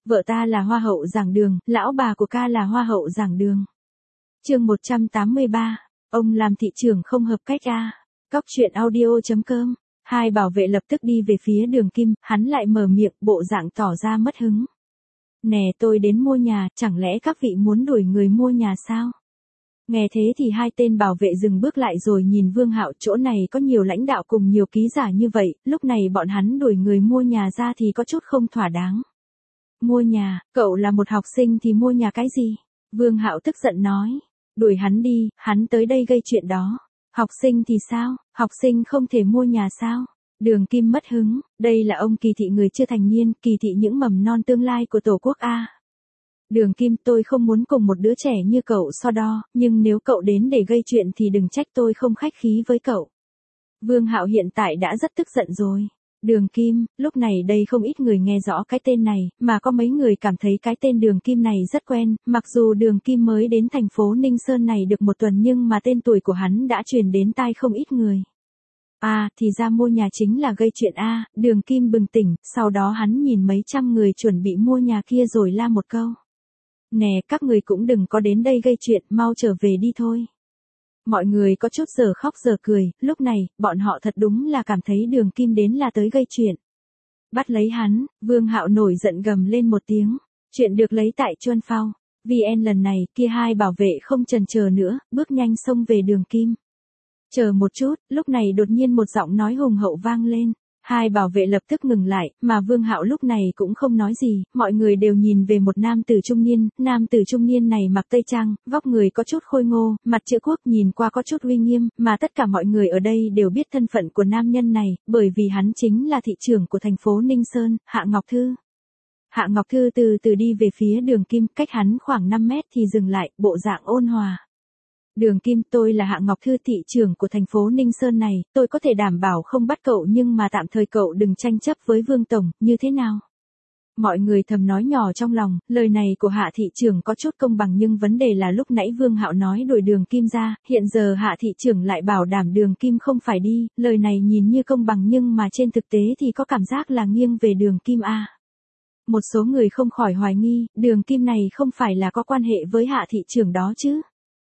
Vợ ta là hoa hậu giảng đường, lão bà của ca là hoa hậu giảng đường. Chương 183, ông làm thị trưởng không hợp cách a. Cóc truyện audio.com. Hai bảo vệ lập tức đi về phía Đường Kim, hắn lại mở miệng, bộ dạng tỏ ra mất hứng. Nè, tôi đến mua nhà, chẳng lẽ các vị muốn đuổi người mua nhà sao? Nghe thế thì hai tên bảo vệ dừng bước lại rồi nhìn Vương Hạo, chỗ này có nhiều lãnh đạo cùng nhiều ký giả như vậy, lúc này bọn hắn đuổi người mua nhà ra thì có chút không thỏa đáng. Mua nhà, cậu là một học sinh thì mua nhà cái gì? Vương Hạo tức giận nói, đuổi hắn đi, hắn tới đây gây chuyện đó. Học sinh thì sao, học sinh không thể mua nhà sao? Đường Kim mất hứng, đây là ông kỳ thị người chưa thành niên, kỳ thị những mầm non tương lai của Tổ quốc a. Đường Kim, tôi không muốn cùng một đứa trẻ như cậu so đo, nhưng nếu cậu đến để gây chuyện thì đừng trách tôi không khách khí với cậu. Vương Hạo hiện tại đã rất tức giận rồi. Đường Kim, lúc này đây không ít người nghe rõ cái tên này, mà có mấy người cảm thấy cái tên Đường Kim này rất quen, mặc dù Đường Kim mới đến thành phố Ninh Sơn này được một tuần nhưng mà tên tuổi của hắn đã truyền đến tai không ít người. À, thì ra mua nhà chính là gây chuyện a. Đường Kim bừng tỉnh, sau đó hắn nhìn mấy trăm người chuẩn bị mua nhà kia rồi la một câu. Nè, các người cũng đừng có đến đây gây chuyện, mau trở về đi thôi. Mọi người có chút giờ khóc giờ cười, lúc này, bọn họ thật đúng là cảm thấy Đường Kim đến là tới gây chuyện. Bắt lấy hắn, Vương Hạo nổi giận gầm lên một tiếng. Chuyện được lấy tại Chuân Phao. VN lần này, kia hai bảo vệ không chần chờ nữa, bước nhanh xông về Đường Kim. Chờ một chút, lúc này đột nhiên một giọng nói hùng hậu vang lên. Hai bảo vệ lập tức ngừng lại, mà Vương Hạo lúc này cũng không nói gì, mọi người đều nhìn về một nam tử trung niên này mặc tây trang, vóc người có chút khôi ngô, mặt chữ quốc nhìn qua có chút uy nghiêm, mà tất cả mọi người ở đây đều biết thân phận của nam nhân này, bởi vì hắn chính là thị trưởng của thành phố Ninh Sơn, Hạ Ngọc Thư. Hạ Ngọc Thư từ từ đi về phía Đường Kim, cách hắn khoảng 5 mét thì dừng lại, bộ dạng ôn hòa. Đường Kim, tôi là Hạ Ngọc Thư, thị trưởng của thành phố Ninh Sơn này, tôi có thể đảm bảo không bắt cậu nhưng mà tạm thời cậu đừng tranh chấp với Vương Tổng, như thế nào? Mọi người thầm nói nhỏ trong lòng, lời này của Hạ thị trưởng có chút công bằng nhưng vấn đề là lúc nãy Vương Hạo nói đuổi Đường Kim ra, hiện giờ Hạ thị trưởng lại bảo đảm Đường Kim không phải đi, lời này nhìn như công bằng nhưng mà trên thực tế thì có cảm giác là nghiêng về Đường Kim a. Một số người không khỏi hoài nghi, Đường Kim này không phải là có quan hệ với Hạ thị trưởng đó chứ?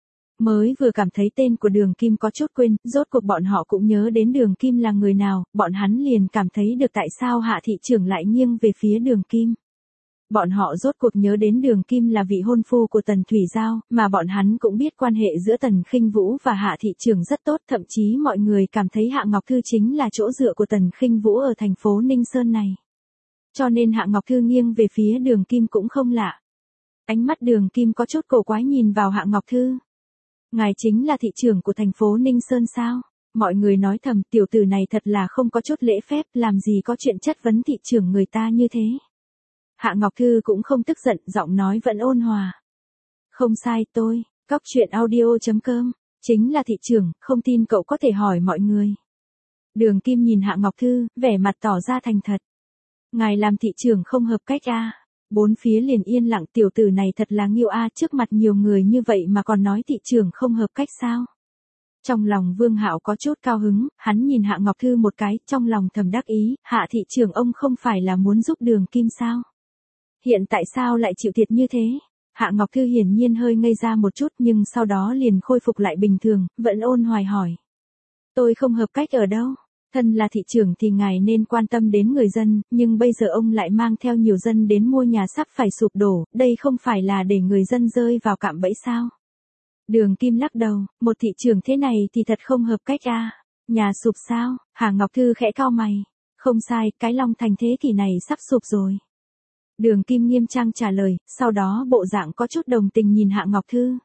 Mới vừa cảm thấy tên của Đường Kim có chút quên, rốt cuộc bọn họ cũng nhớ đến Đường Kim là người nào, bọn hắn liền cảm thấy được tại sao Hạ thị trưởng lại nghiêng về phía Đường Kim. Bọn họ rốt cuộc nhớ đến Đường Kim là vị hôn phu của Tần Thủy Giao, mà bọn hắn cũng biết quan hệ giữa Tần Khinh Vũ và Hạ thị trưởng rất tốt, thậm chí mọi người cảm thấy Hạ Ngọc Thư chính là chỗ dựa của Tần Khinh Vũ ở thành phố Ninh Sơn này. Cho nên Hạ Ngọc Thư nghiêng về phía Đường Kim cũng không lạ. Ánh mắt Đường Kim có chút cổ quái nhìn vào Hạ Ngọc Thư. Ngài chính là thị trưởng của thành phố Ninh Sơn sao? Mọi người nói thầm, tiểu tử này thật là không có chút lễ phép, làm gì có chuyện chất vấn thị trưởng người ta như thế. Hạ Ngọc Thư cũng không tức giận, giọng nói vẫn ôn hòa. Không sai, tôi, Cóc truyện audio.com, chính là thị trưởng, không tin cậu có thể hỏi mọi người. Đường Kim nhìn Hạ Ngọc Thư, vẻ mặt tỏ ra thành thật. Ngài làm thị trưởng không hợp cách a. Bốn phía liền yên lặng, tiểu tử này thật là nghiêu a, trước mặt nhiều người như vậy mà còn nói thị trưởng không hợp cách sao? Trong lòng Vương Hạo có chút cao hứng, hắn nhìn Hạ Ngọc Thư một cái, trong lòng thầm đắc ý, Hạ thị trưởng ông không phải là muốn giúp Đường Kim sao? Hiện tại sao lại chịu thiệt như thế? Hạ Ngọc Thư hiển nhiên hơi ngây ra một chút nhưng sau đó liền khôi phục lại bình thường, vẫn ôn hoài hỏi. Tôi không hợp cách ở đâu? Thân là thị trưởng thì ngài nên quan tâm đến người dân, nhưng bây giờ ông lại mang theo nhiều dân đến mua nhà sắp phải sụp đổ, đây không phải là để người dân rơi vào cạm bẫy sao? Đường Kim lắc đầu, một thị trưởng thế này thì thật không hợp cách a. Nhà sụp sao? Hạ Ngọc Thư khẽ cau mày. Không sai, cái Long Thành thế kỷ này sắp sụp rồi. Đường Kim nghiêm trang trả lời, sau đó bộ dạng có chút đồng tình nhìn Hạ Ngọc Thư.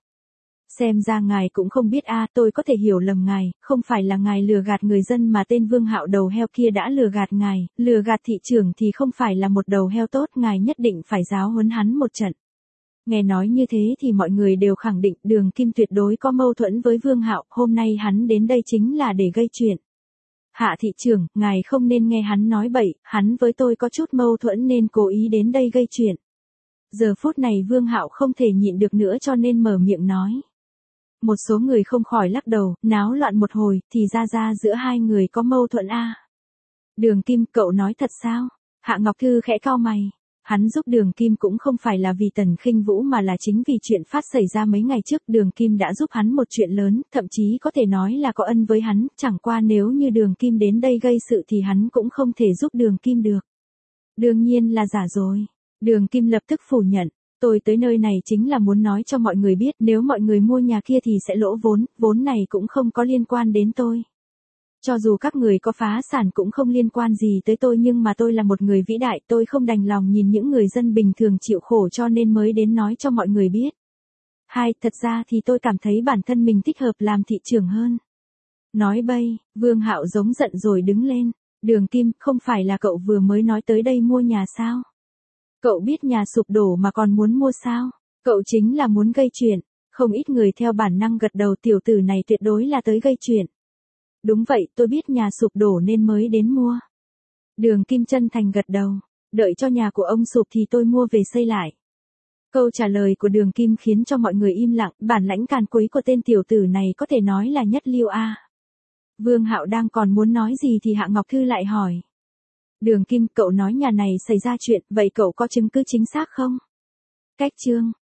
Xem ra ngài cũng không biết a, tôi có thể hiểu lầm ngài, không phải là ngài lừa gạt người dân mà tên Vương Hạo đầu heo kia đã lừa gạt ngài, lừa gạt thị trưởng thì không phải là một đầu heo tốt, ngài nhất định phải giáo huấn hắn một trận. Nghe nói như thế thì mọi người đều khẳng định Đường Kim tuyệt đối có mâu thuẫn với Vương Hạo, hôm nay hắn đến đây chính là để gây chuyện. Hạ thị trưởng, ngài không nên nghe hắn nói bậy, hắn với tôi có chút mâu thuẫn nên cố ý đến đây gây chuyện. Giờ phút này Vương Hạo không thể nhịn được nữa cho nên mở miệng nói. Một số người không khỏi lắc đầu, náo loạn một hồi, thì ra giữa hai người có mâu thuẫn a. Đường Kim, cậu nói thật sao? Hạ Ngọc Thư khẽ cau mày. Hắn giúp Đường Kim cũng không phải là vì Tần Khinh Vũ mà là chính vì chuyện phát xảy ra mấy ngày trước, Đường Kim đã giúp hắn một chuyện lớn, thậm chí có thể nói là có ân với hắn, chẳng qua nếu như Đường Kim đến đây gây sự thì hắn cũng không thể giúp Đường Kim được. Đương nhiên là giả rồi. Đường Kim lập tức phủ nhận. Tôi tới nơi này chính là muốn nói cho mọi người biết nếu mọi người mua nhà kia thì sẽ lỗ vốn, vốn này cũng không có liên quan đến tôi. Cho dù các người có phá sản cũng không liên quan gì tới tôi, nhưng mà tôi là một người vĩ đại, tôi không đành lòng nhìn những người dân bình thường chịu khổ cho nên mới đến nói cho mọi người biết. Thật ra thì tôi cảm thấy bản thân mình thích hợp làm thị trưởng hơn. Nói bay, Vương Hạo giống giận rồi đứng lên. Đường Kim, không phải là cậu vừa mới nói tới đây mua nhà sao? Cậu biết nhà sụp đổ mà còn muốn mua sao? Cậu chính là muốn gây chuyện. Không ít người theo bản năng gật đầu, tiểu tử này tuyệt đối là tới gây chuyện. Đúng vậy, tôi biết nhà sụp đổ nên mới đến mua. Đường Kim chân thành gật đầu. Đợi cho nhà của ông sụp thì tôi mua về xây lại. Câu trả lời của Đường Kim khiến cho mọi người im lặng, bản lãnh càn quấy của tên tiểu tử này có thể nói là nhất lưu a. Vương Hạo đang còn muốn nói gì thì Hạ Ngọc Thư lại hỏi. Đường Kim, cậu nói nhà này xảy ra chuyện, vậy cậu có chứng cứ chính xác không? Cách chương